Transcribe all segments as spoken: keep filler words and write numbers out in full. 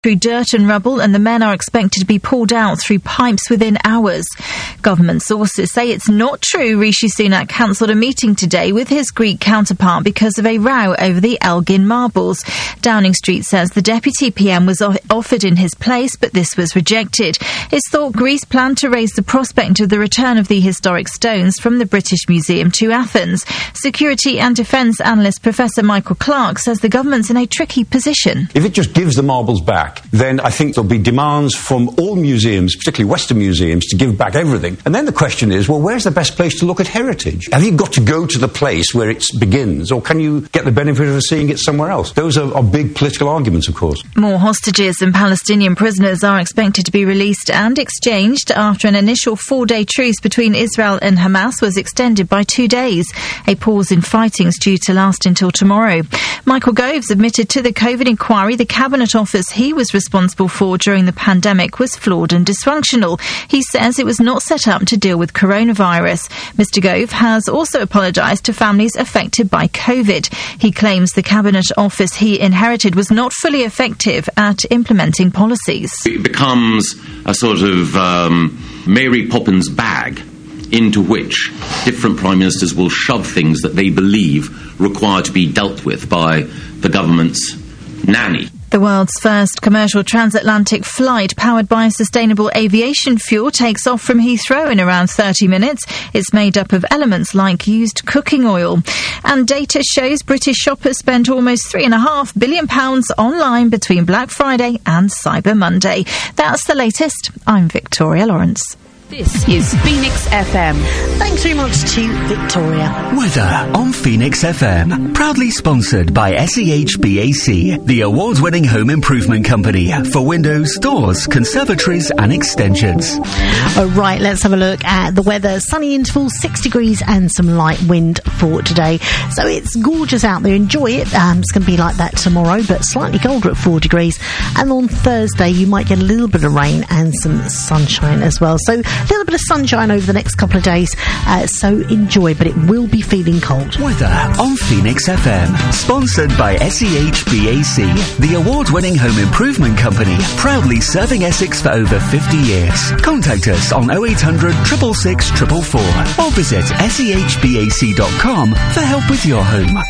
through dirt and rubble, and the men are expected to be pulled out through pipes within hours. Government sources say it's not true Rishi Sunak cancelled a meeting today with his Greek counterpart because of a row over the Elgin marbles. Downing Street says the deputy P M was offered in his place, but this was rejected. It's thought Greece planned to raise the prospect of the return of the historic stones from the British Museum to Athens. Security and defence analyst Professor Michael Clark says the government's in a tricky position. If it just gives the marbles back, then I think there'll be demands from all museums, particularly Western museums, to give back everything. And then the question is, well, where's the best place to look at heritage? Have you got to go to the place where it begins, or can you get the benefit of seeing it somewhere else? Those are, are big political arguments, of course. More hostages and Palestinian prisoners are expected to be released and exchanged after an initial four-day truce between Israel and Hamas was extended by two days. A pause in fighting is due to last until tomorrow. Michael Gove's admitted to the COVID inquiry the Cabinet Office he was responsible for during the pandemic was flawed and dysfunctional. He says it was not set up to deal with coronavirus. Mister Gove has also apologised to families affected by COVID. He claims the Cabinet Office he inherited was not fully effective at implementing policies. It becomes a sort of um, Mary Poppins bag into which different Prime Ministers will shove things that they believe require to be dealt with by the government's nanny. The world's first commercial transatlantic flight powered by sustainable aviation fuel takes off from Heathrow in around thirty minutes. It's made up of elements like used cooking oil. And data shows British shoppers spent almost three and a half billion pounds online between Black Friday and Cyber Monday. That's the latest. I'm Victoria Lawrence. This is Phoenix F M. Thanks very much to Victoria. Weather on Phoenix F M. Proudly sponsored by S E H B A C, the award-winning home improvement company for windows, doors, conservatories and extensions. All right, let's have a look at the weather. Sunny intervals, six degrees and some light wind for today. So it's gorgeous out there. Enjoy it. Um, it's going to be like that tomorrow, but slightly colder at four degrees. And on Thursday, you might get a little bit of rain and some sunshine as well. So a little bit of sunshine over the next couple of days, uh, so enjoy, but it will be feeling cold. Weather on Phoenix F M, sponsored by S E H B A C, the award-winning home improvement company, proudly serving Essex for over fifty years. Contact us on oh eight hundred, six six six, four four four or visit S E H B A C dot com for help with your home.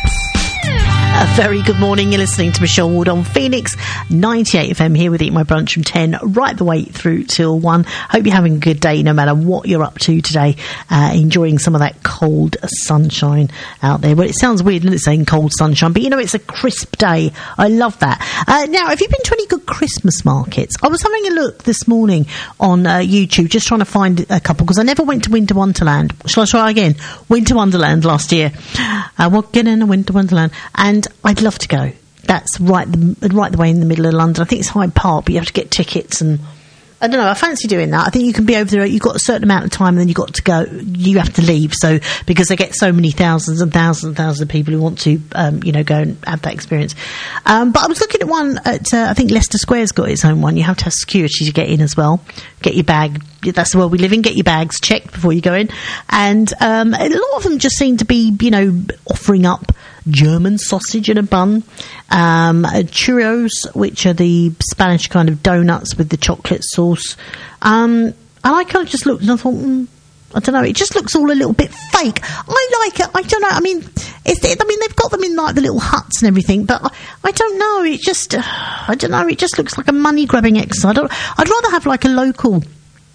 A very good morning. You're listening to Michelle Ward on Phoenix ninety-eight F M, here with Eat My Brunch from ten right the way through till one. Hope you're having a good day no matter what you're up to today. Uh, enjoying some of that cold sunshine out there. Well, it sounds weird, isn't it, saying cold sunshine, but you know, it's a crisp day. I love that. Uh, now, have you been to any good Christmas markets? I was having a look this morning on uh, YouTube, just trying to find a couple, because I never went to Winter Wonderland. Shall I try again? Winter Wonderland last year. I walked in a Winter Wonderland, and I'd love to go. That's right the, right the way in the middle of London. I think it's Hyde Park, but you have to get tickets, and I don't know, I fancy doing that. I think you can be over there, you've got a certain amount of time and then you've got to go, you have to leave, so, because they get so many thousands and thousands and thousands of people who want to, um, you know, go and have that experience. Um, but I was looking at one at, uh, I think Leicester Square's got its own one. You have to have security to get in as well. Get your bag, that's the world we live in, get your bags checked before you go in. And um, a lot of them just seem to be, you know, offering up German sausage in a bun, um, churros, which are the Spanish kind of donuts with the chocolate sauce. Um, and I kind of just looked and I thought, mm, I don't know, it just looks all a little bit fake. I like it. I don't know. I mean, it's, it, I mean, they've got them in like the little huts and everything, but I, I don't know. It just, uh, I don't know. It just looks like a money grabbing exercise. I don't, I'd rather have like a local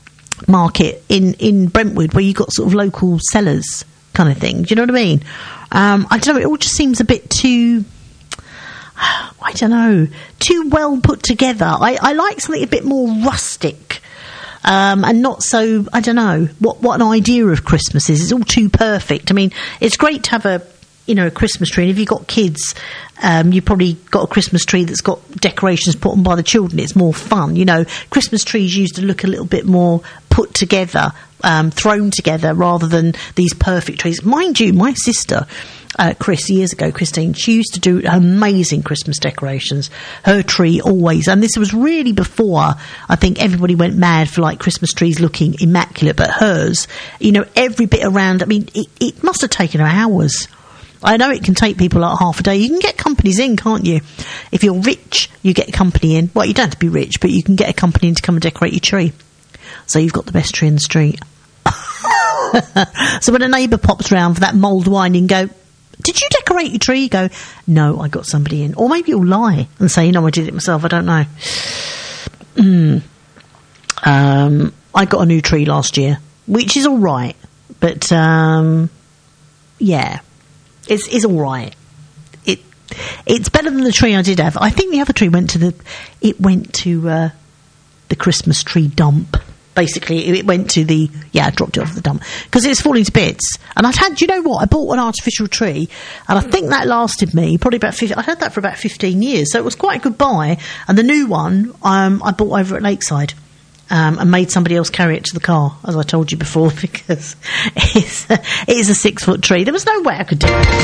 market in, in Brentwood where you've got sort of local sellers kind of thing. Do you know what I mean? Um, I don't know, it all just seems a bit too, I don't know, too well put together. I, I like something a bit more rustic, um, and not so, I don't know, what, what an idea of Christmas is. It's all too perfect. I mean, it's great to have a, you know, a Christmas tree, and if you've got kids, um, you've probably got a Christmas tree that's got decorations put on by the children. It's more fun, you know. Christmas trees used to look a little bit more put together, um, thrown together, rather than these perfect trees. Mind you, my sister, uh, Chris, years ago, Christine, she used to do amazing Christmas decorations. Her tree always, and this was really before, I think, everybody went mad for, like, Christmas trees looking immaculate, but hers, you know, every bit around, I mean, it, it must have taken her hours. I know it can take people like half a day. You can get companies in, can't you? If you're rich, you get a company in. Well, you don't have to be rich, but you can get a company in to come and decorate your tree. So you've got the best tree in the street. So when a neighbour pops round for that mulled wine, you can go, did you decorate your tree? You go, no, I got somebody in. Or maybe you'll lie and say, no, I did it myself. I don't know. Mm. Um, I got a new tree last year, which is all right. But, um, yeah, it's, it's all right. It, it's better than the tree I did have. I think the other tree went to the, it went to, uh, the Christmas tree dump. Basically, it went to the, yeah, I dropped it off the dump because it's falling to bits. And I'd had, do you know what? I bought an artificial tree and I think that lasted me probably about fifteen, I had that for about fifteen years. So it was quite a good buy. And the new one, um, I bought over at Lakeside, um, and made somebody else carry it to the car, as I told you before, because it's a, it is a six foot tree. There was no way I could do it.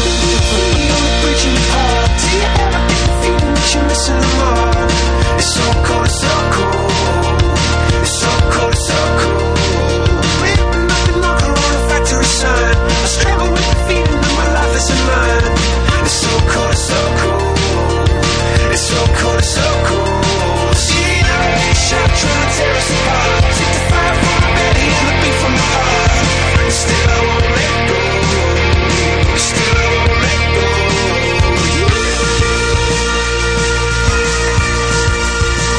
It's so cold, it's so cold. It's so cold, it's so cold. We've been knocking, knocking on a factory sign. I struggle with the feeling that my life is in mine. It's so cold, it's so cold. It's so cold, it's so cold. See, I ain't shot trying to tear us apart. Take the fire from the belly and the beat from the heart. And still I won't let go. Still I won't let go.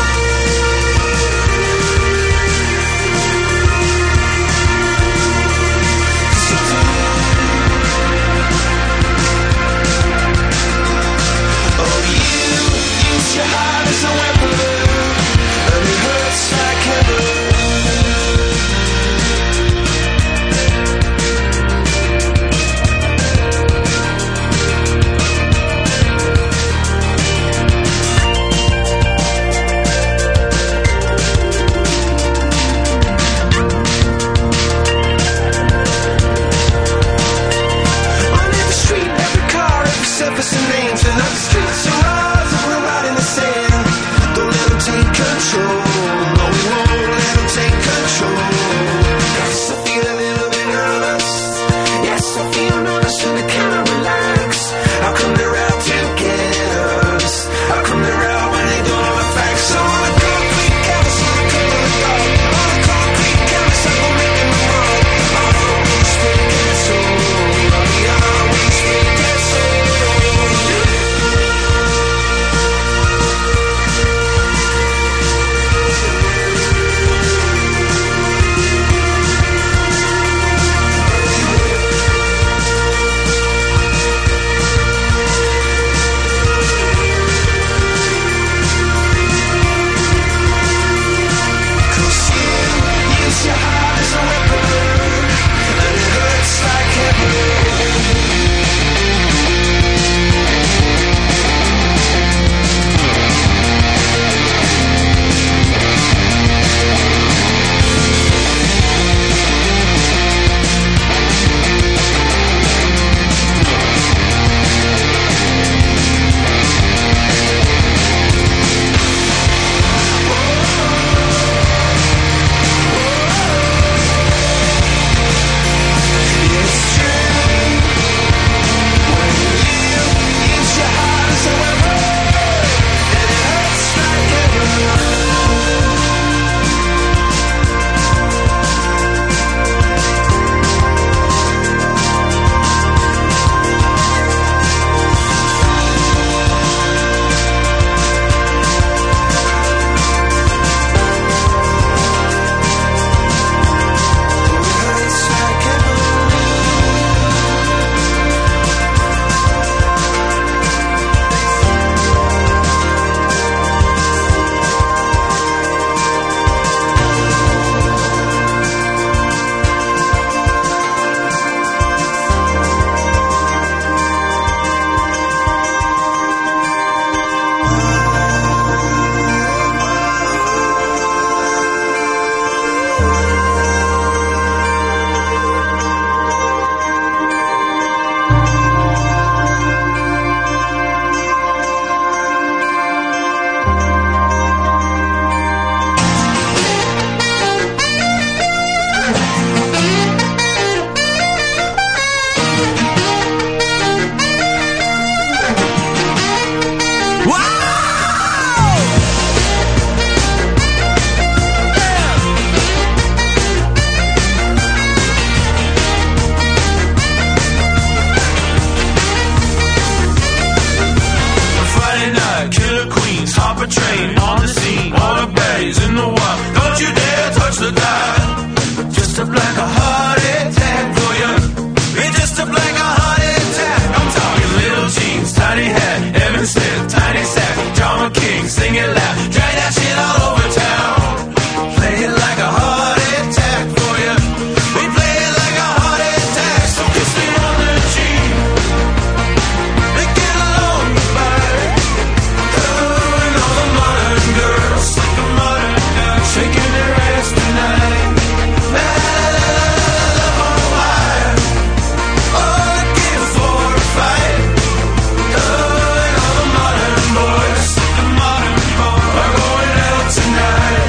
on the scene. All the baddies in the wild. Don't you dare touch the dial. Just a black a heart attack for you. It's just a black a heart attack. I'm talking little jeans, tiny hat, Evan Smith, tiny sack, John McKing, sing it loud, drag that shit all over town. Play it like a heart attack for you. We play it like a heart attack. So kiss me on the cheek. Make it a long goodbye. Oh, and all the modern girls, like a modern girl, shaking their ass tonight. La la la la la, love on fire. Oh, get for a fight. Oh, and all the modern boys, like a modern boy, are going out tonight.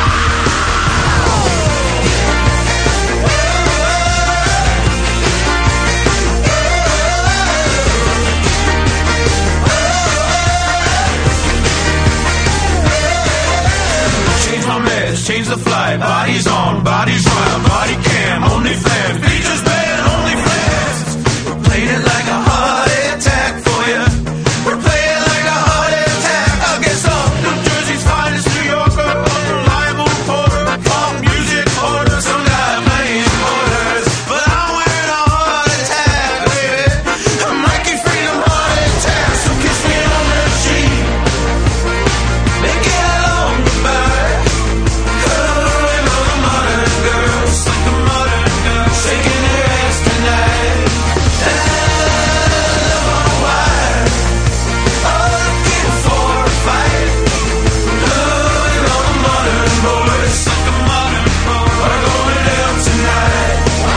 Change my meds, change the flight. Bodies on, bodies round, body cam, only fans, features band, only fans. We're playing it like a heart attack for you. We're playing like a heart attack against all New Jersey's finest New Yorker, reliable reporter, pop music order, some guy playing quarters. But I'm wearing a heart attack, baby. I'm Mikey Freedom heart attack. So kiss me on the cheek. Make it a long goodbye. Oh, and all the modern girls, like a modern girl, shaking their ass tonight. La la la la, love on wire. Oh, looking for a fight. Oh, and all the modern boys, like a modern boy, are going out tonight.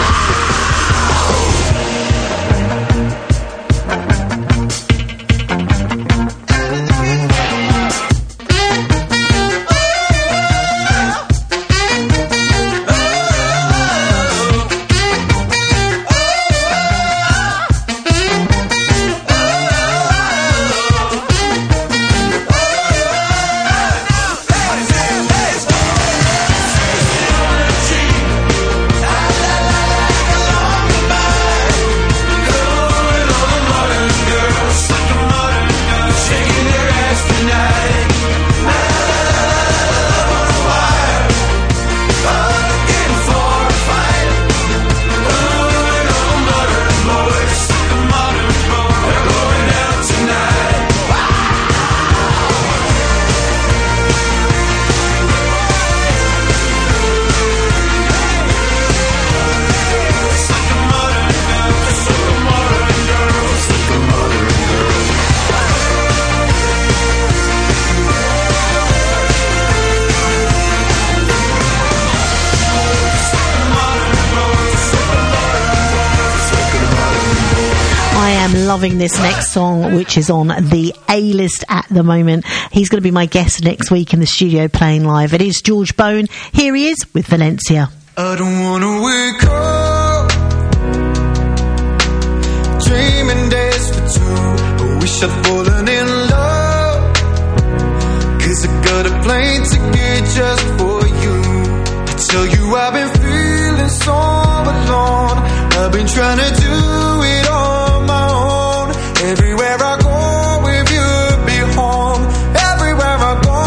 I am loving this next song, which is on the A-list at the moment. He's going to be my guest next week in the studio playing live. It is George Bone. Here he is with Valencia. I don't wanna wake up dreaming days for two. I wish I'd fallen in love, 'cause I got a plane ticket just for you. I tell you I've been feeling so alone. I've been trying to do it on my own. Everywhere I go with you, be home. Everywhere I go,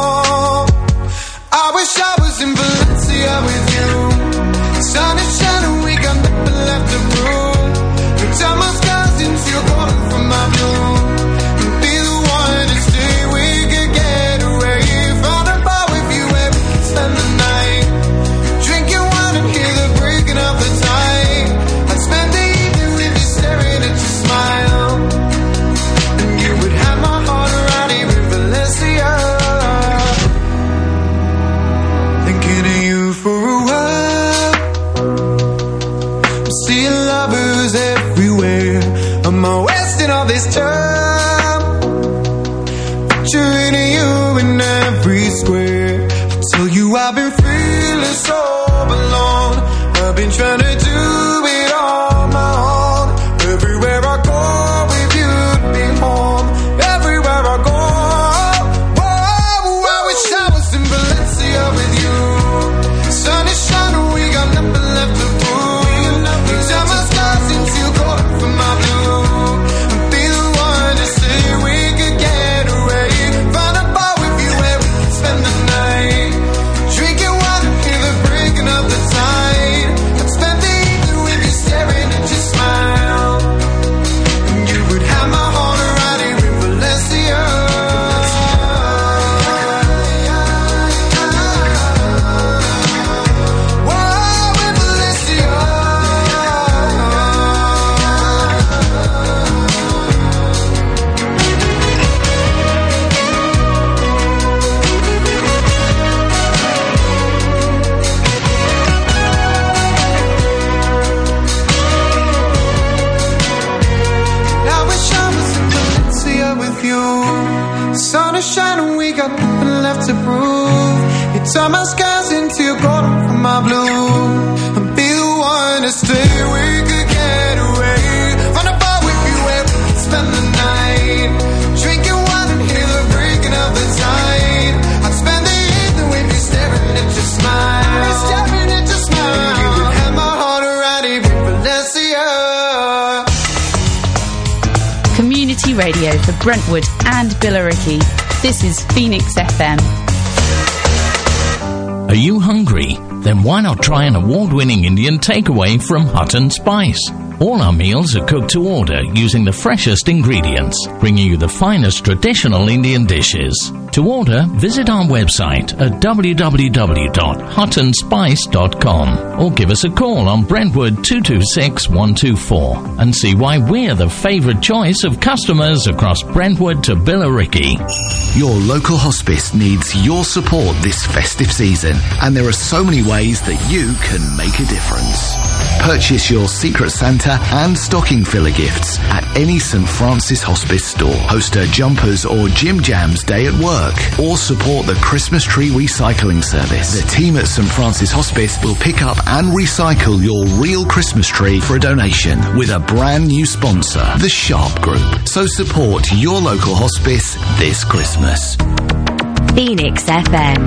I wish I was in Valencia with you. Sun is shining, we got nothing left to prove. The time my skies into your calling from my blue. Be the one to stay, we could get away. Find a bar with you where we can spend the night. Drinking wine and hear the breaking of the tide. I'd spend the evening with you staring at your smile. And you would have my heart around here in Valencia. Thinking of you for a while. I'm seeing lovers everywhere. Am I wasting all this time? Picturing you in every square. I tell you I've been feeling so alone. I've been trying to do it on my own. Everywhere I go with you, be home. Everywhere I go, whoa, I wish I was in Valencia with you. Sun is shining, we got nothing left to prove. Time my stars into you, calling for my blue. Be the one to say we could get away. Find a bar with you where to prove. You turn my skies into golden from my blue. And be the one to stay. We could get away. Run a bar with you where we could spend the night. Drinking wine and hear the breaking of the tide. I'd spend the evening with you staring at your smile. Staring at your smile. And you could have my heart around even Valencia. Community radio for Brentwood and Billericay. This is Phoenix F M. Are you hungry? Then why not try an award-winning Indian takeaway from Hut and Spice? All our meals are cooked to order using the freshest ingredients, bringing you the finest traditional Indian dishes. To order, visit our website at w w w dot hut and spice dot com or give us a call on Brentwood two two six one two four and see why we're the favourite choice of customers across Brentwood to Billericay. Your local hospice needs your support this festive season, and there are so many ways that you can make a difference. Purchase your Secret Santa and stocking filler gifts at any St Francis Hospice store. Host a Jumpers or Jim Jams day at work, or support the Christmas tree recycling service. The team at St Francis Hospice will pick up and recycle your real Christmas tree for a donation with a brand new sponsor, the Sharp Group. So support your local hospice this Christmas. Phoenix F M.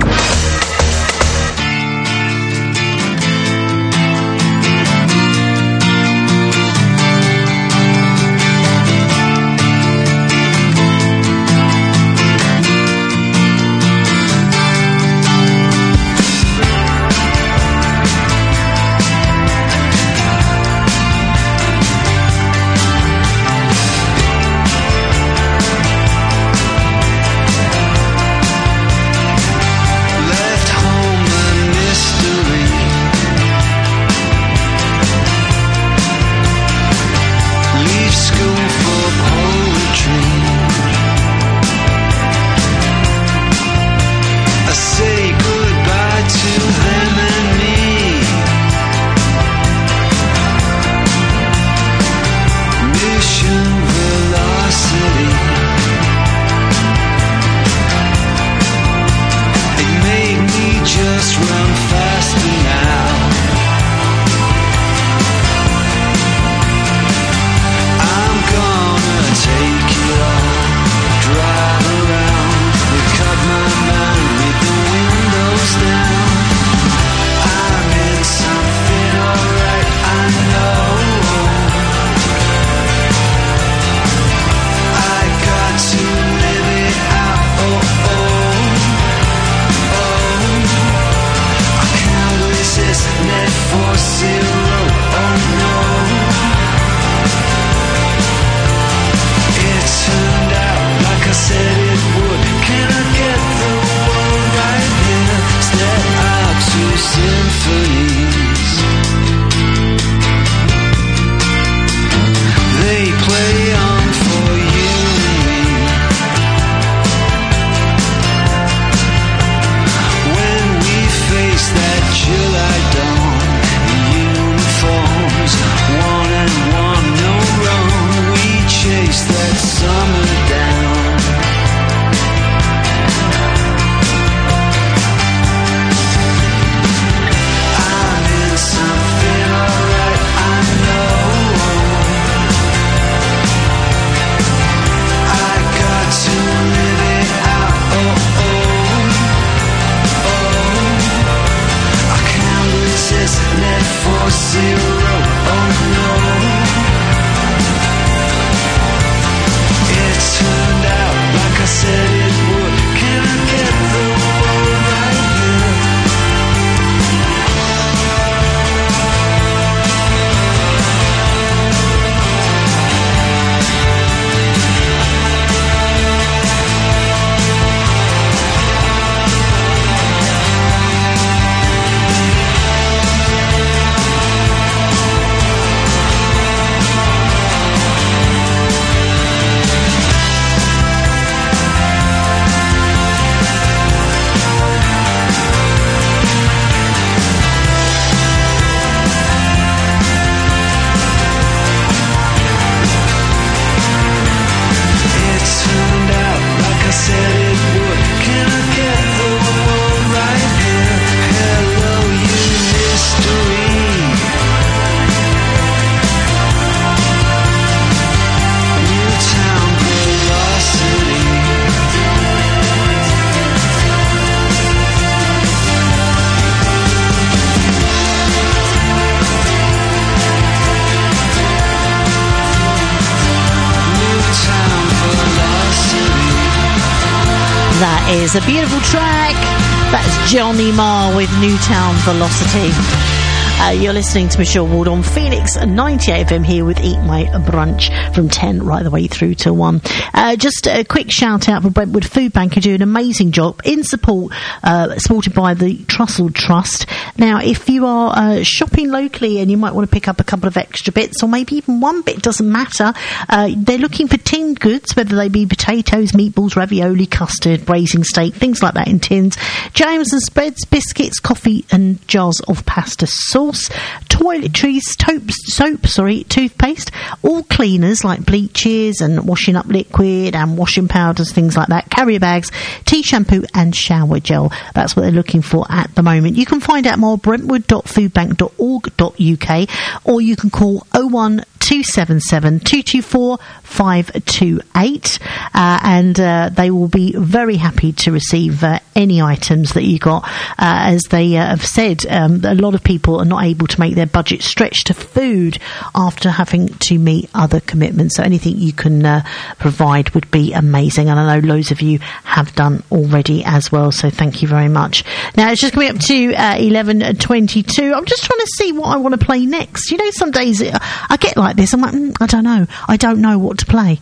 is a beautiful track. That's Johnny Marr with Newtown Velocity. Uh, you're listening to Michelle Ward on Phoenix ninety-eight F M here with Eat My Brunch from ten right the way through till one. Uh, just a quick shout out for Brentwood Food Bank, who do an amazing job in support, uh, supported by the Trussell Trust. Now, if you are uh, shopping locally and you might want to pick up a couple of extra bits, or maybe even one bit, doesn't matter, uh, they're looking for tinned goods, whether they be potatoes, meatballs, ravioli, custard, braising steak, things like that in tins, jams and spreads, biscuits, coffee and jars of pasta sauce. Toiletries, soap, soap, sorry, toothpaste, all cleaners like bleaches and washing up liquid and washing powders, things like that, carrier bags, tea shampoo and shower gel. That's what they're looking for at the moment. You can find out more brentwood dot foodbank dot org dot U K, or you can call oh one two seven seven two two four five two eight, uh, and uh, they will be very happy to receive uh, any items that you got. Uh, as they uh, have said, um, a lot of people are not able to make their budget stretch to food after having to meet other commitments. So anything you can uh, provide would be amazing, and I know loads of you have done already as well. So thank you very much. Now it's just coming up to uh, eleven twenty-two. I'm just trying to see what I want to play next. You know, some days I get like this. I'm like, mm, I don't know. I don't know what to play.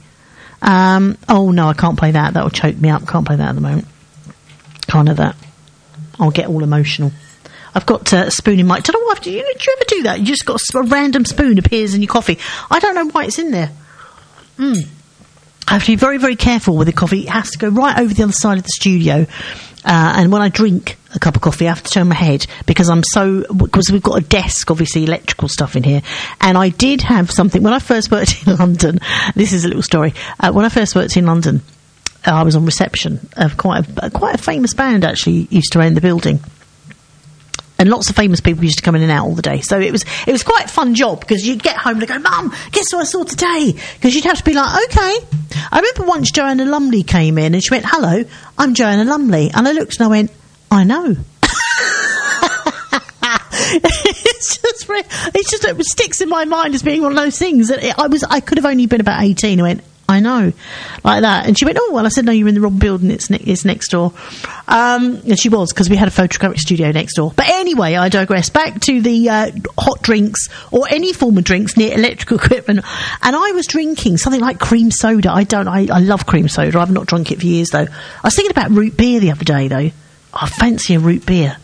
Um, oh no, I can't play that. That'll choke me up. Can't play that at the moment. Can't have that. I'll get all emotional. I've got uh, a spoon in my... Don't know why. Do you, do you ever do that? You just got a, a random spoon appears in your coffee. I don't know why it's in there. Mm. I have to be very, very careful with the coffee. It has to go right over the other side of the studio. Uh, and when I drink a cup of coffee, I have to turn my head because I'm so... Because we've got a desk, obviously, electrical stuff in here. And I did have something... When I first worked in London... This is a little story. Uh, when I first worked in London, uh, I was on reception of quite a, quite a famous band, actually, used to own the building. And lots of famous people used to come in and out all the day. So it was it was quite a fun job because you'd get home and go, Mum, guess what I saw today? Because you'd have to be like, okay. I remember once Joanna Lumley came in and she went, hello, I'm Joanna Lumley. And I looked and I went, I know. it's just, it's just, it sticks in my mind as being one of those things that it, I was, I could have only been about eighteen. I went, I know, like that. And she went, oh, well, I said, no, you're in the wrong building, it's, ne- it's next door. Um, and she was, because we had a photographic studio next door. But anyway, I digress. Back to the uh, hot drinks, or any form of drinks near electrical equipment. And I was drinking something like cream soda. I don't, I, I love cream soda. I've not drunk it for years, though. I was thinking about root beer the other day, though. I fancy a root beer.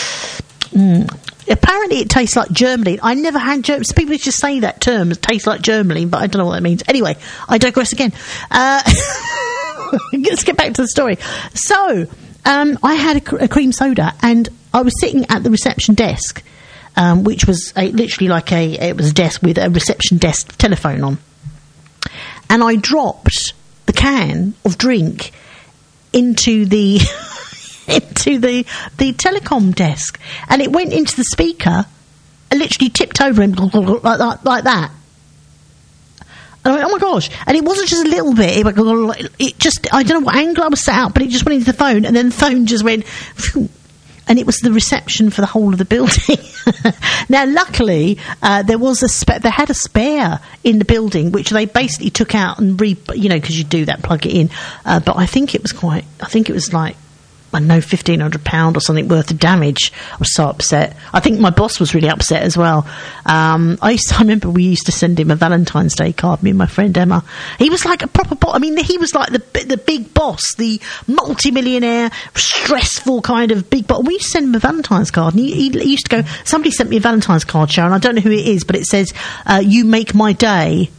Mm. Apparently it tastes like Germany. I never had Germany. People just say that term, it tastes like Germany, but I don't know what that means. Anyway, I digress again. Uh, let's get back to the story. So, um, I had a, cr- a cream soda, and I was sitting at the reception desk, um, which was a, literally like a, it was a desk with a reception desk telephone on. And I dropped the can of drink into the... into the, the telecom desk, and it went into the speaker and literally tipped over him like that, like that. And I went, oh my gosh. And it wasn't just a little bit, it, went, it just, I don't know what angle I was set out, but it just went into the phone, and then the phone just went, phew, and it was the reception for the whole of the building. Now, luckily, uh, there was a spa- they had a spare in the building, which they basically took out and re, you know, because you do that, plug it in. Uh, but I think it was quite, I think it was like, I don't know, fifteen hundred pounds or something worth of damage. I was so upset. I think my boss was really upset as well. Um, I used to, I remember we used to send him a Valentine's Day card, me and my friend Emma. He was like a proper boss. I mean, he was like the the big boss, the multi-millionaire, stressful kind of big boss. We used to send him a Valentine's card, and he, he, he used to go, somebody sent me a Valentine's card, Sharon. I don't know who it is, but it says, uh, you make my day.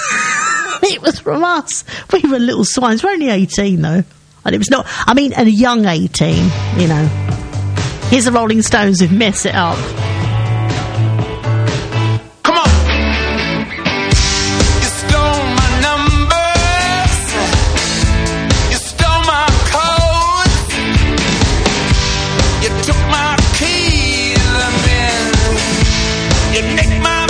It was from us. We were little swines. We're only eighteen, though. And it was not, I mean, at a young eighteen, you know. Here's the Rolling Stones who've messed it up. Come on! You stole my numbers. You stole my code. You took my keys and then you nicked my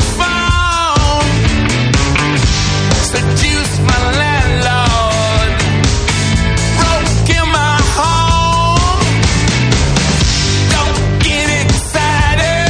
phone. Seduced my landlord. Broke in my home. Don't get excited.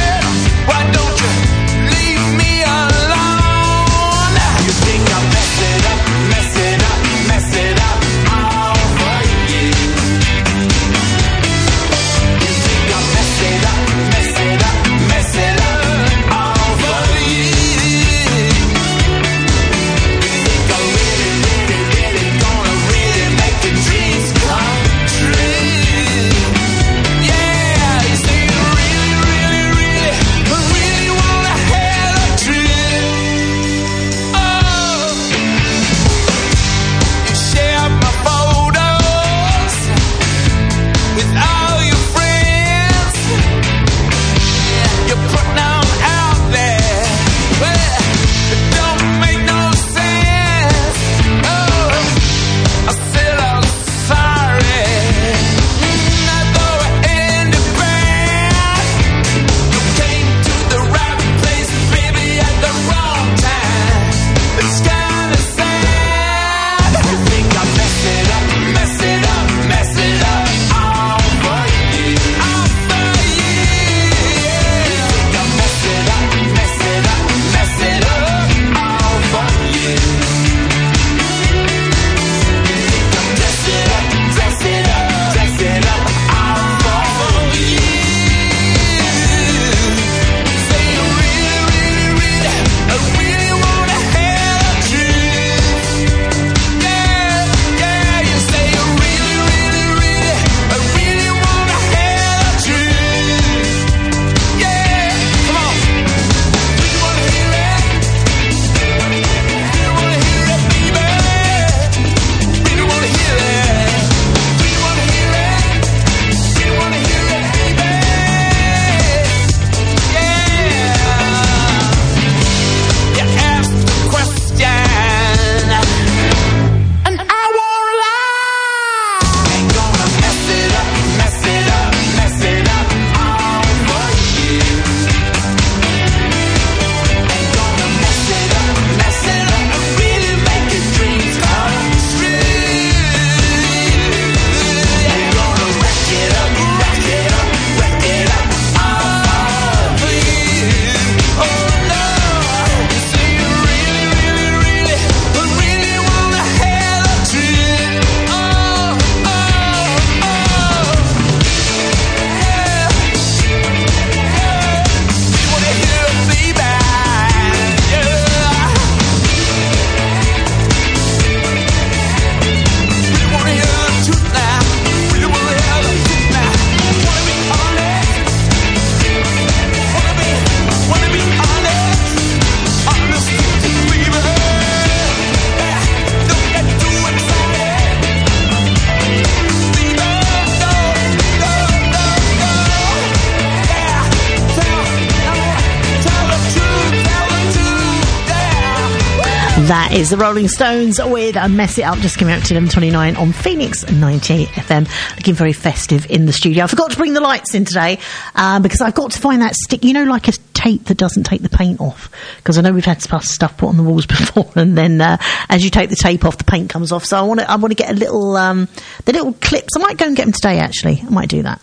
That is the Rolling Stones with a Mess It Up, just coming out to eleven twenty-nine on Phoenix ninety-eight F M. Looking very festive in the studio. I forgot to bring the lights in today uh, because I've got to find that stick, you know, like a tape that doesn't take the paint off. Because I know we've had stuff put on the walls before, and then uh, as you take the tape off, the paint comes off. So I want to I want to get a little, um, the little clips. I might go and get them today, actually. I might do that.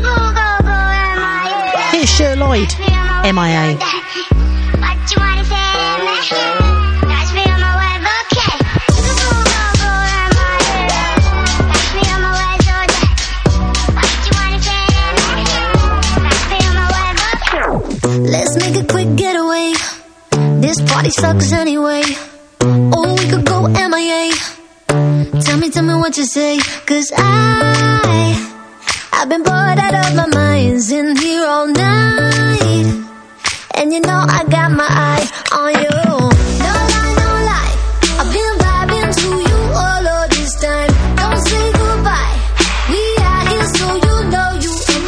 Here's Cher Lloyd, M I A. Let's make a quick getaway. This party sucks anyway. Or we could go M I A. Tell me, tell me what you say. Cause I, I've been bored out of my mind, sitting here all night. And you know I got my eye on you. No lie, no lie, I've been vibing to you all of this time. Don't say goodbye, we are here so you know you and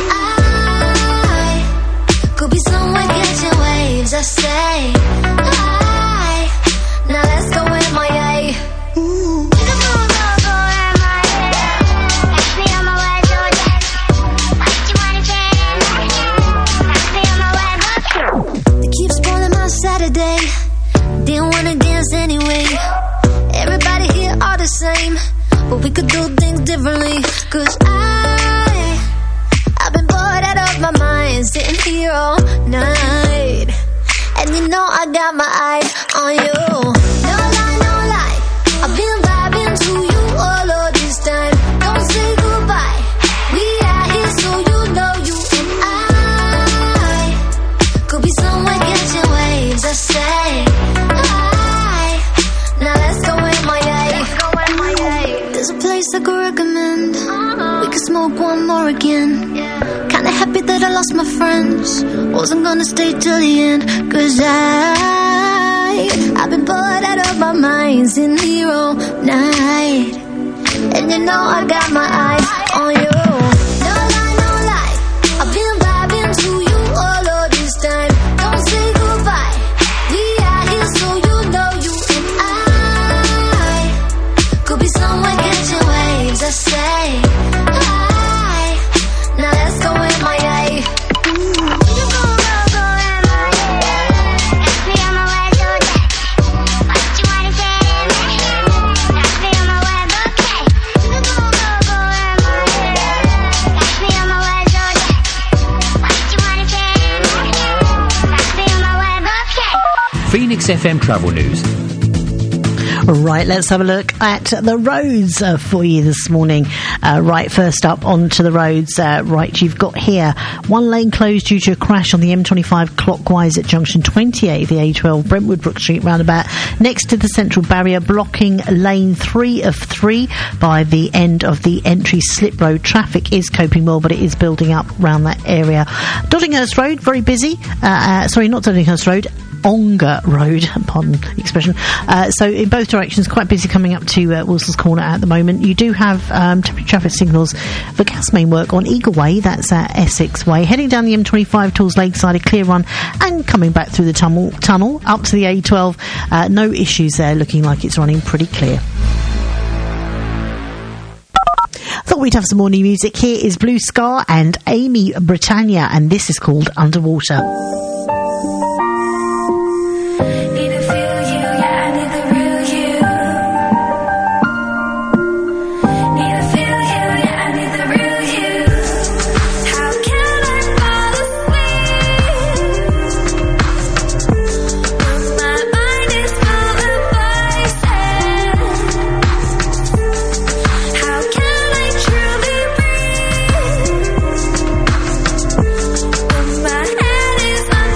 I could be somewhere catching waves. I say hi, now let's go in my eye. Ooh. Saturday, didn't wanna dance anyway. Everybody here are the same, but we could do things differently. Cause I, I've been bored out of my mind, sitting here all night. And you know I got my eye on you. No lie, no lie, I've been vibing to you all of this time. Don't say goodbye, we are here so you know you and I could be somewhere catching waves. I say hi, now let's go in my eye. There's a place I could recommend. We could smoke one more again. Kinda happy that I lost my friends. Wasn't gonna stay till the end. Cause I, I've been bored out of my mind, sitting here all night. And you know I got my eye on you. No lie, no lie, I've been vibing to you all of this time. Don't say goodbye, we are here so you know you and I could be somewhere catching waves. I say hi, now let's go in my eye. Phoenix F M Travel News. Right, let's have a look at the roads uh, for you this morning. Uh, right, first up onto the roads. Uh, right, you've got here one lane closed due to a crash on the M twenty-five clockwise at junction twenty-eight of the A twelve Brentwood Brook Street roundabout next to the central barrier, blocking lane three of three by the end of the entry slip road. Traffic is coping well, but it is building up around that area. Doddinghurst Road, very busy. Uh, uh, sorry, not Doddinghurst Road. Ongar Road, pardon the expression. Uh, so in both directions, quite busy coming up to uh, Wilson's Corner at the moment. You do have um, temporary traffic signals for gas main work on Eagle Way, that's at Essex Way. Heading down the M twenty-five towards Lakeside, a clear run, and coming back through the tunnel, tunnel up to the A twelve. Uh, no issues there, looking like it's running pretty clear. Thought we'd have some more new music. Here is Blue Scar and Amy Britannia, and this is called Underwater. My head is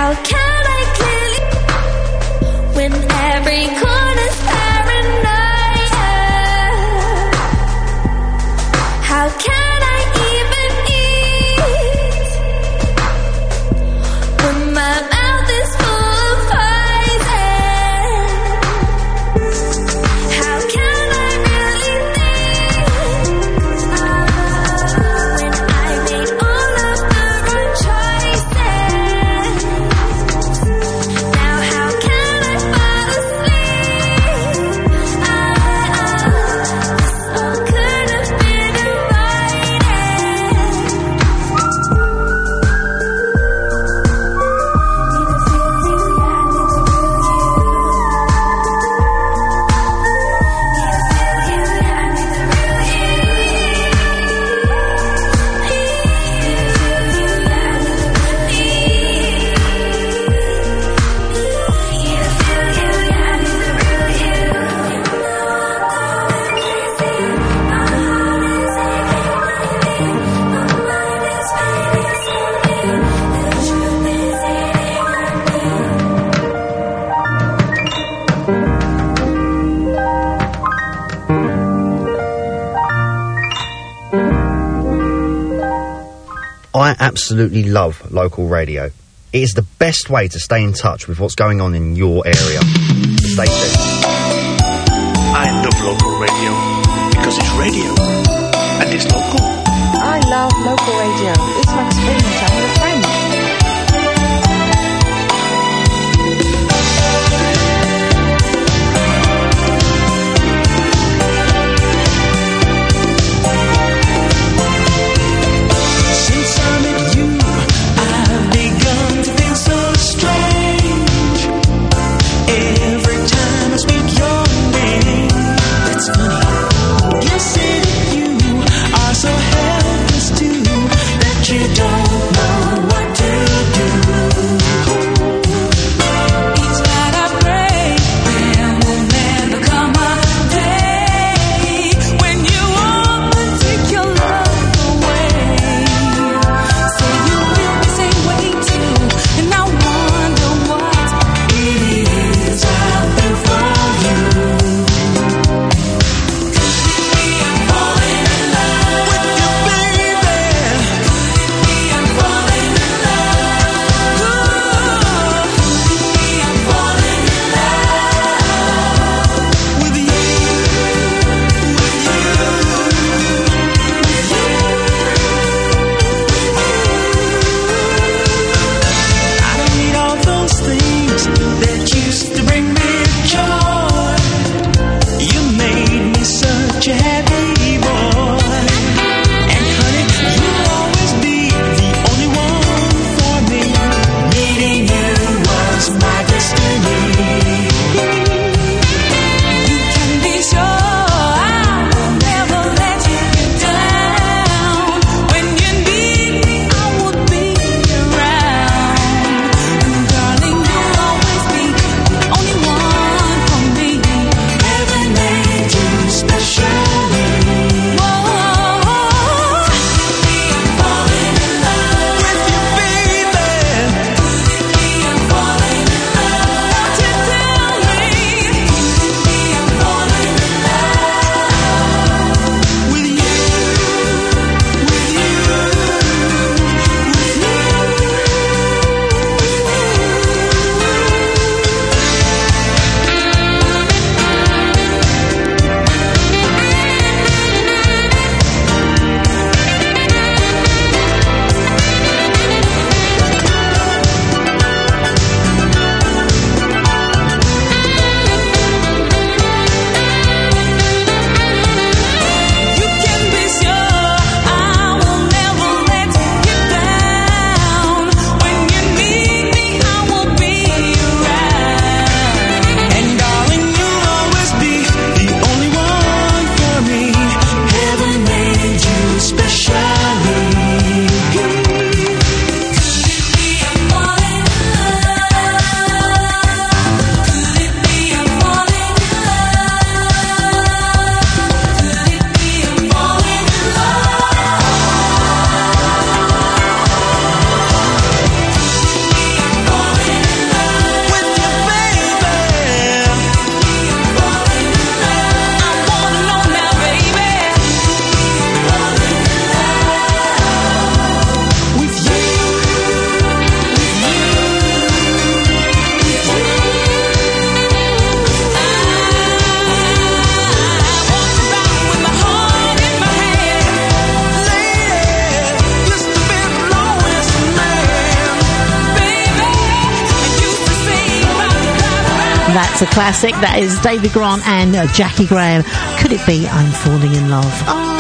How can I clearly when every corner's paranoia? How can I even eat when my mouth is full of poison? How can I really think when I made all of the wrong choices? Now how can I fall asleep? I, this all could have been avoided. I absolutely love local radio. It is the best way to stay in touch with what's going on in your area. Stay tuned. I love local radio because it's radio and it's local. I love local radio. It's like spending time with a friend. Since I met you, I've begun to feel so strange. Every time I speak your name, it's funny. Guessing you are so helpless too that you don't know That's a classic. That is David Grant and uh, Jackie Graham. Could it be I'm Falling in Love? Oh.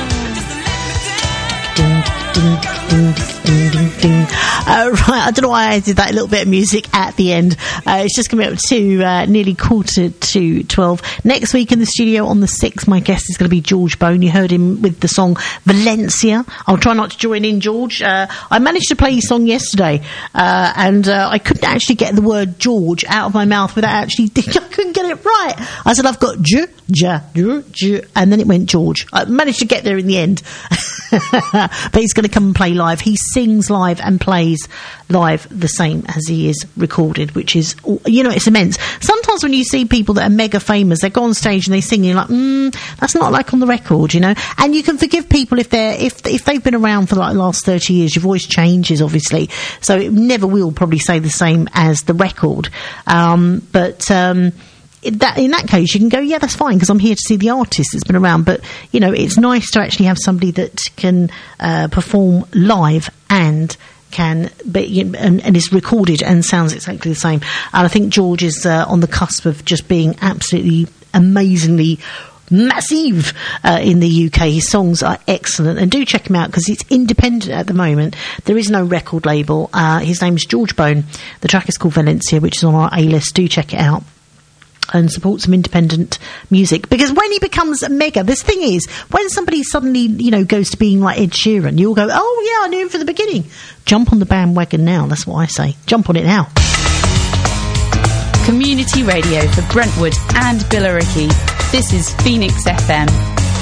Ding, ding, ding, ding, ding, ding. Uh, right, I don't know why I did that little bit of music at the end. Uh, it's just coming up to uh, nearly quarter to twelve. Next week in the studio on the sixth, my guest is going to be George Bone. You heard him with the song Valencia. I'll try not to join in, George. Uh, I managed to play his song yesterday, uh, and uh, I couldn't actually get the word George out of my mouth without actually, I couldn't get it right. I said, I've got J, J, J, J, and then it went George. I managed to get there in the end. But he's going to come and play live. He sings live and plays live the same as he is recorded, which is, you know, it's immense. Sometimes when you see people that are mega famous, they go on stage and they sing, and you're like, mm, that's not like on the record, you know. And you can forgive people if they're if if they've been around for like the last thirty years. Your voice changes, obviously, so it never will probably say the same as the record. Um, but um, That, in that case, you can go, yeah, that's fine, because I'm here to see the artist that's been around. But, you know, it's nice to actually have somebody that can uh, perform live and can be, and, and is recorded and sounds exactly the same. And I think George is uh, on the cusp of just being absolutely amazingly massive uh, in the U K. His songs are excellent, and do check him out because he's independent at the moment. There is no record label. Uh, his name's George Bone. The track is called Valencia, which is on our A-list. Do check it out and support some independent music, because when he becomes mega, this thing is, when somebody suddenly, you know, goes to being like Ed Sheeran, you'll go, oh yeah, I knew him from the beginning. Jump on the bandwagon now, that's what I say. Jump on it now. Community radio for Brentwood and Billericay. This is Phoenix F M.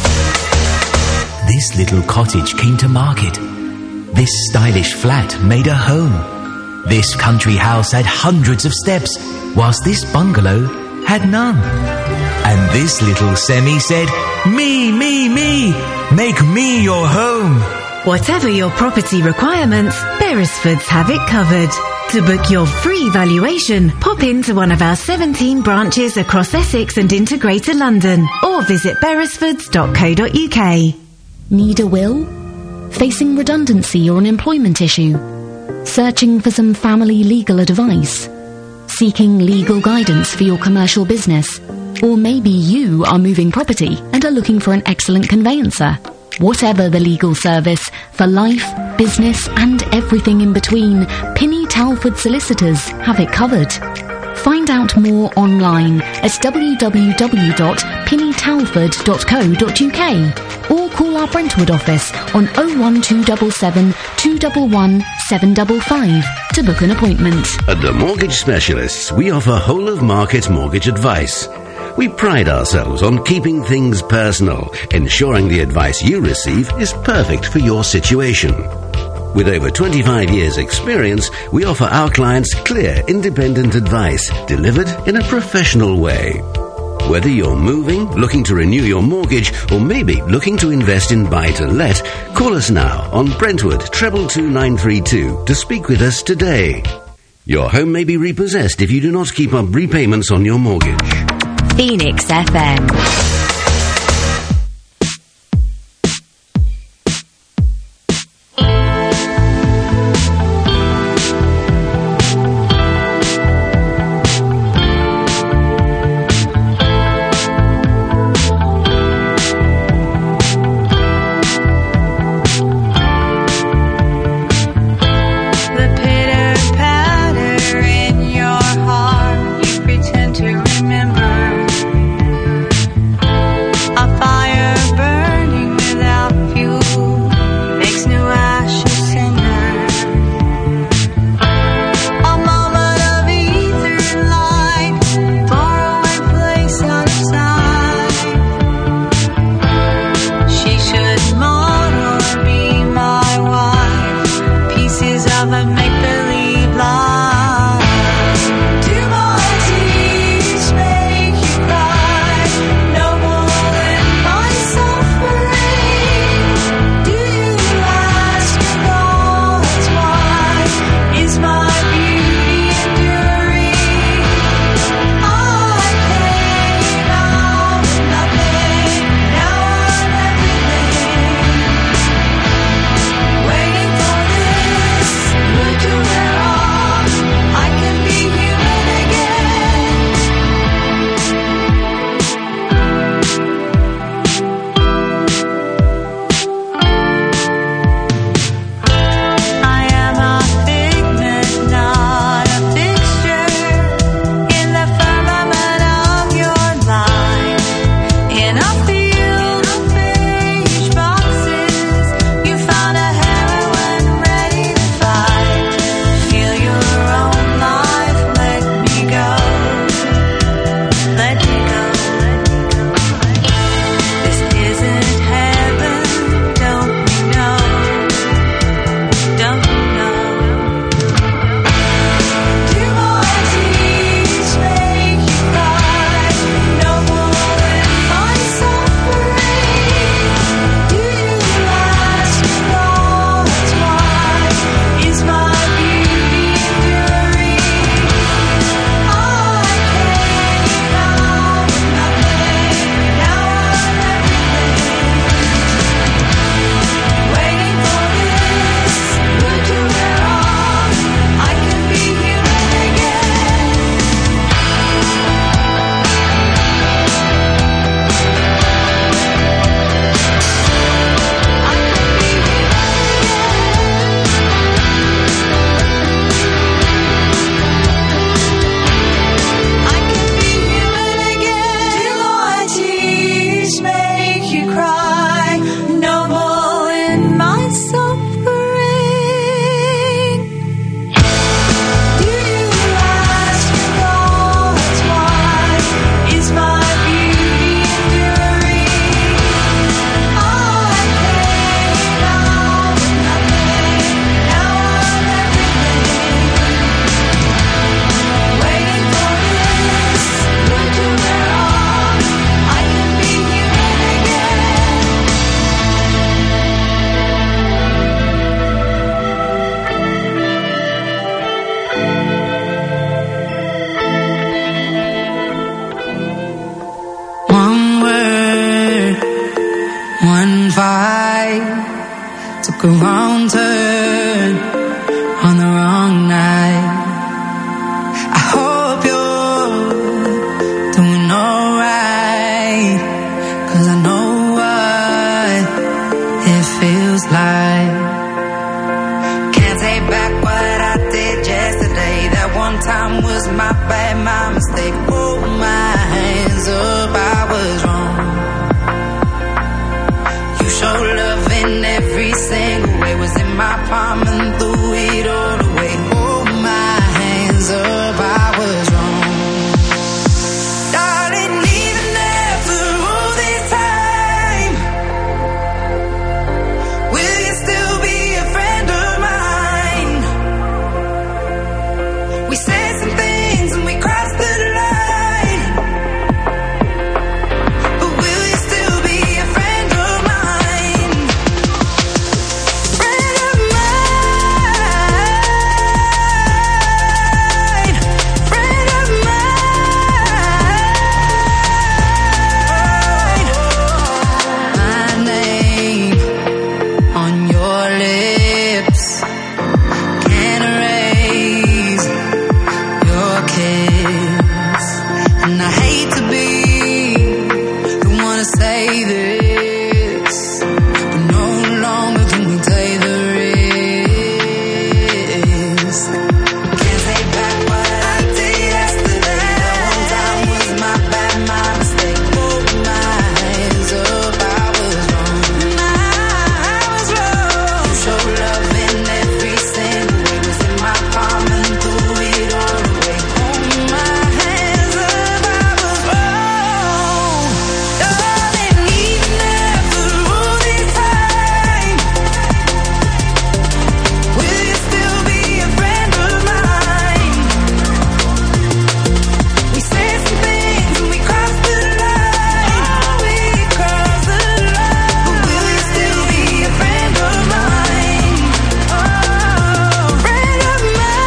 This little cottage came to market. This stylish flat made a home. This country house had hundreds of steps, whilst this bungalow had none. And this little semi said, me, me, me, make me your home. Whatever your property requirements, Beresfords have it covered. To book your free valuation, pop into one of our seventeen branches across Essex and into Greater London, or visit beresfords dot co dot uk. Need a will? Facing redundancy or an employment issue? Searching for some family legal advice? Seeking legal guidance for your commercial business? Or maybe you are moving property and are looking for an excellent conveyancer. Whatever the legal service, for life, business and everything in between, Pinny Talford Solicitors have it covered. Find out more online at w w w dot pinny talford dot co dot uk or call our Brentwood office on oh one two seven seven, two one one, seven five five to book an appointment. At the Mortgage Specialists, we offer whole-of-market mortgage advice. We pride ourselves on keeping things personal, ensuring the advice you receive is perfect for your situation. With over twenty-five years' experience, we offer our clients clear, independent advice delivered in a professional way. Whether you're moving, looking to renew your mortgage, or maybe looking to invest in buy-to-let, call us now on Brentwood treble two nine three two to speak with us today. Your home may be repossessed if you do not keep up repayments on your mortgage. Phoenix F M. Remember took a wrong turn on the wrong night. I hope you're doing alright, 'cause I know what it feels like. Can't take back what I did yesterday. That one time was my bad, my mistake. Hold my hands up, I was wrong. You showed love in every single way. Was in my palm and threw it all away. Hold my hands up, I was wrong. Darling, even after all this time, will you still be a friend of mine? We said some things and we crossed the line, but will you still be a friend of mine? Friend of mine, friend of mine. My name on your lips can't erase your kiss, and I hate to be the one to say this, but no longer can we take the risk. Can't take back what I did yesterday. That one time was my bad, my mistake. Hold my hands up, I was wrong. I was wrong. You showed love in every single way. Was in my palm and threw it all away. Hold my hands up, I was wrong. Darling, even after all this time, will you still be a friend of mine? We said some things and we crossed the line. Oh, we crossed the line. But will you still be a friend of mine? Oh, friend of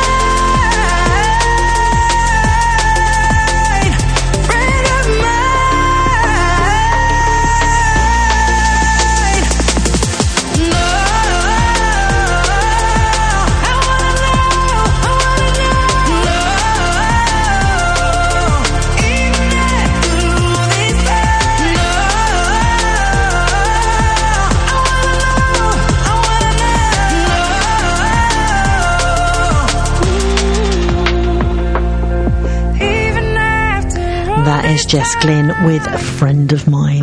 mine, friend of mine. No, I wanna know, I wanna know. No, even after all this time. No, I wanna know, I wanna know. Even after all That is Jess Glynn with A Friend of Mine,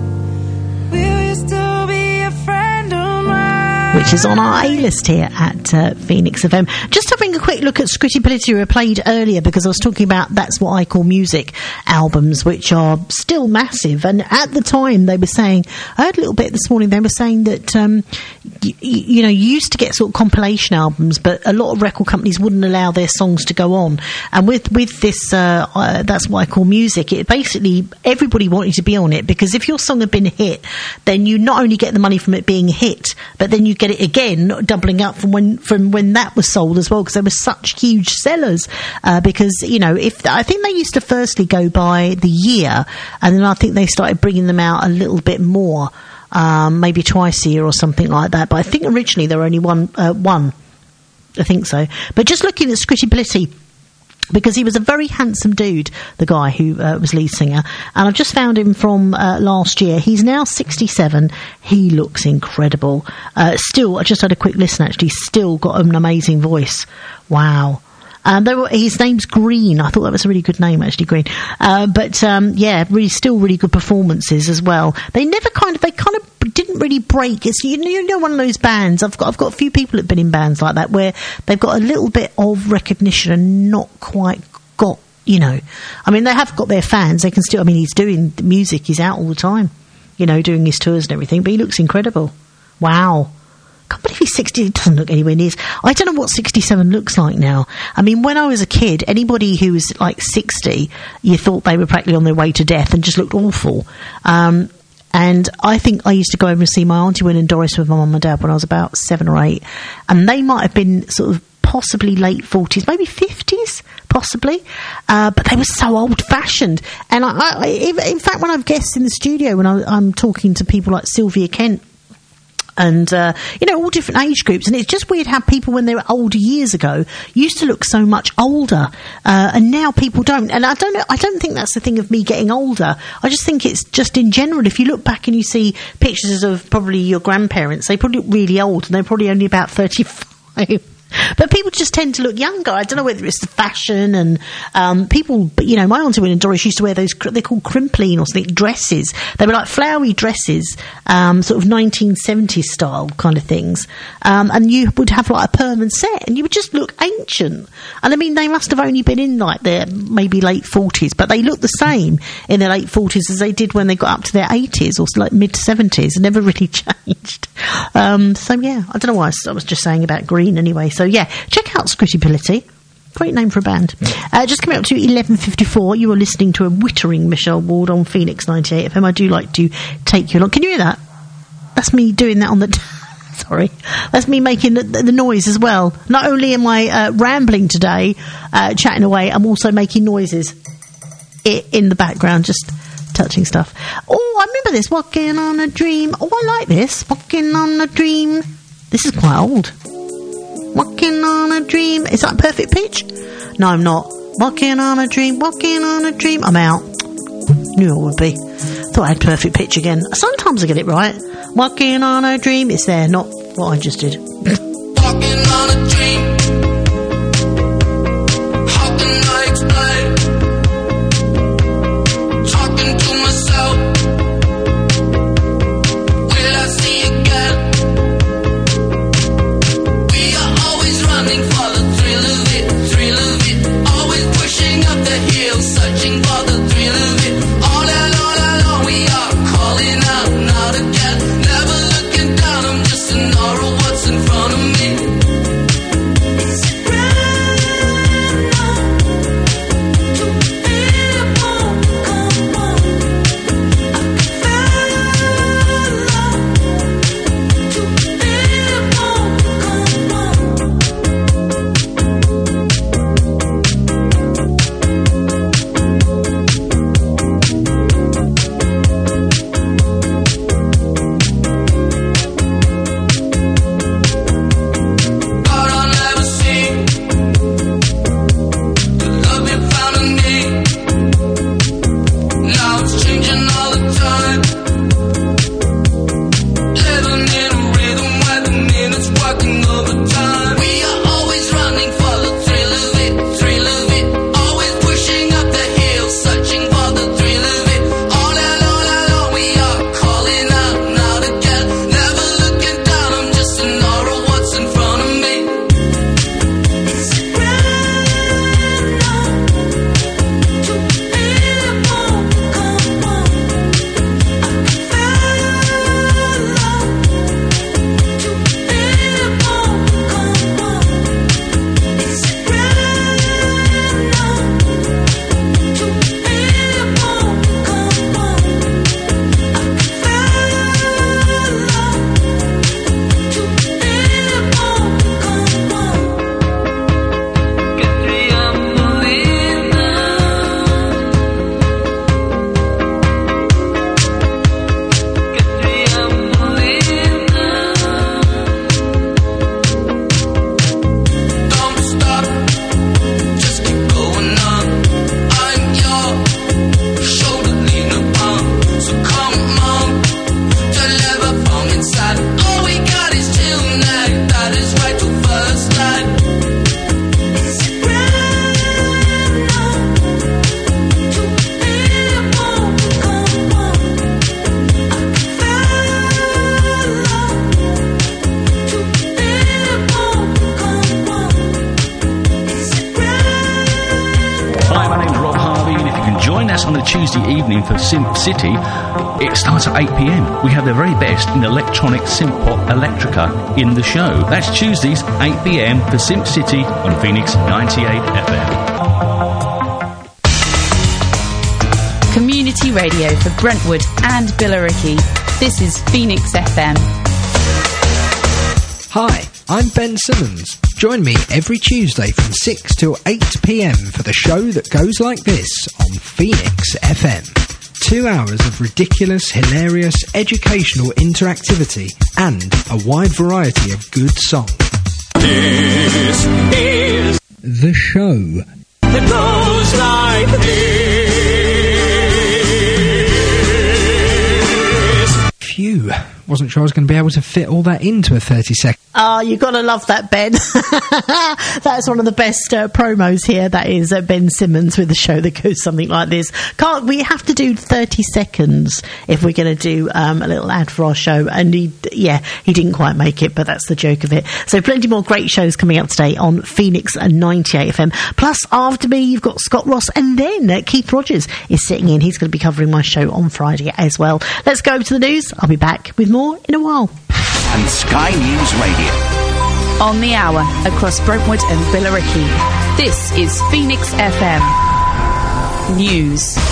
will you still be a friend of mine? which is on our A-list here at uh, Phoenix F M. Just having a quick look at Scritti Politti, who I played earlier, because I was talking about That's What I Call Music albums, which are still massive. And at the time, they were saying, I heard a little bit this morning, they were saying that, um, y- y- you know, you used to get sort of compilation albums, but a lot of record companies wouldn't allow their songs to go on. And with, with this, uh, uh, That's What I Call Music, it basically, everybody wanted to be on it, because if your song had been a hit, then you not only get the money from it being a hit, but then you get it again, doubling up from when from when that was sold as well, because they were such huge sellers. Uh, because you know, if I think they used to firstly go by the year, and then I think they started bringing them out a little bit more, um, maybe twice a year or something like that. But I think originally there were only one, uh, one. I think so. But just looking at Scritti Politti, because he was a very handsome dude, the guy who uh, was lead singer, and I've just found him from uh, last year. He's now sixty-seven. He looks incredible. Uh, still, I just had a quick listen, actually, still got an amazing voice. Wow. Um, they were, his name's Green. I thought that was a really good name, actually, Green. Uh, but um, yeah, really, still really good performances as well. They never kind of, they kind of didn't really break. It's you know, you know, one of those bands. I've got, I've got a few people that've been in bands like that where they've got a little bit of recognition and not quite got, you know. I mean, they have got their fans. They can still. I mean, he's doing the music. He's out all the time, you know, doing his tours and everything. But he looks incredible. Wow. I can't believe he's sixty. It doesn't look anywhere near. I don't know what sixty-seven looks like now. I mean, when I was a kid, anybody who was like sixty, you thought they were practically on their way to death and just looked awful. Um, and I think I used to go over and see my auntie Wynne and Doris with my mum and dad when I was about seven or eight, and they might have been sort of possibly late forties, maybe fifties, possibly, uh, but they were so old-fashioned. And I, I, in fact, when I've guests in the studio, when I, I'm talking to people like Sylvia Kent, And, uh, you know, all different age groups. And it's just weird how people, when they were older years ago, used to look so much older. Uh, and now people don't. And I don't know, I don't think that's the thing of me getting older. I just think it's just in general, if you look back and you see pictures of probably your grandparents, they probably look really old and they're probably only about thirty-five. But people just tend to look younger. I don't know whether it's the fashion and um, people, but you know, my auntie Win and Doris used to wear those, they're called crimpline or something, dresses. They were like flowery dresses, um, sort of nineteen seventies style kind of things. Um, and you would have like a permanent set and you would just look ancient. And I mean, they must have only been in like their maybe late forties, but they look the same in their late forties as they did when they got up to their eighties or like mid seventies. It never really changed. Um, so yeah, I don't know why I was, I was just saying about green anyway. So yeah, check out Scrittability. Great name for a band. Uh, just coming up to eleven fifty-four, you are listening to a wittering Michelle Ward on Phoenix ninety-eight F M. I do like to take you along. Can you hear that? That's me doing that on the... T- Sorry. That's me making the, the noise as well. Not only am I uh, rambling today, uh, chatting away, I'm also making noises I- in the background, just touching stuff. Oh, I remember this. Walking on a Dream. Oh, I like this. Walking on a Dream. This is quite old. Walking on a dream. Is that perfect pitch? No, I'm not. Walking on a dream, walking on a dream. I'm out. Knew it would be. Thought I had perfect pitch again. Sometimes I get it right. Walking on a dream. It's there, not what I just did. Walking on a dream. How can I explain? Talking to myself. Will I see again? We are always running for the thrill of it, thrill of it. Always pushing up the hill, searching for the thrill of it. All along, all along, we are calling out, not again. Never looking down, I'm just an aura of what's in front of me. Is it random to feel it won't come on? I can feel love to feel it won't come on. God, I'll never see the love you found in me. Now it's changing all the time. Living in a rhythm where the minutes working overtime. We are always running for the thrill of it, thrill of it. Always pushing up the hill, searching for the thrill of it. All along, all along, we are calling out, not again. Never looking down, I'm just an aura of what's in front of me. Is it random to feel it won't come on? I can feel love to feel it won't come on. Is it random to feel it won't come on? I can feel love to feel it won't come on. Get me up moving now. Get me up moving now. Don't stop, just keep going on. I'm your shoulder lean upon, so come on, deliver from inside. All we got is tonight, that is right till first light. Is it random to feel it won't come on? I can feel love to feel it won't come on. Is it random? Hi, my name's Rob Harvey, and if you can join us on a Tuesday evening for Simp City, it starts at eight p.m. We have the very best in electronic synth pop electrica in the show. That's Tuesdays, eight p.m. for Simp City on Phoenix ninety-eight F M. Community radio for Brentwood and Billericay. This is Phoenix F M. Hi, I'm Ben Simmons. Join me every Tuesday from six till eight p.m. for the show that goes like this on Phoenix F M. Two hours of ridiculous, hilarious, educational interactivity and a wide variety of good songs. This is The show. that goes like this. Phew. Wasn't sure I was going to be able to fit all that into a thirty second. Oh, you got to love that, Ben. That's one of the best uh, promos here. That is uh, Ben Simmons with the show that goes something like this. Can't we have to do thirty seconds if we're going to do um, a little ad for our show? And he, yeah, he didn't quite make it, but that's the joke of it. So plenty more great shows coming up today on Phoenix ninety-eight F M. Plus, after me, you've got Scott Ross, and then uh, Keith Rogers is sitting in. He's going to be covering my show on Friday as well. Let's go to the news. I'll be back with more in a while. And Sky News Radio. On the hour across Brentwood and Billericay. This is Phoenix F M News.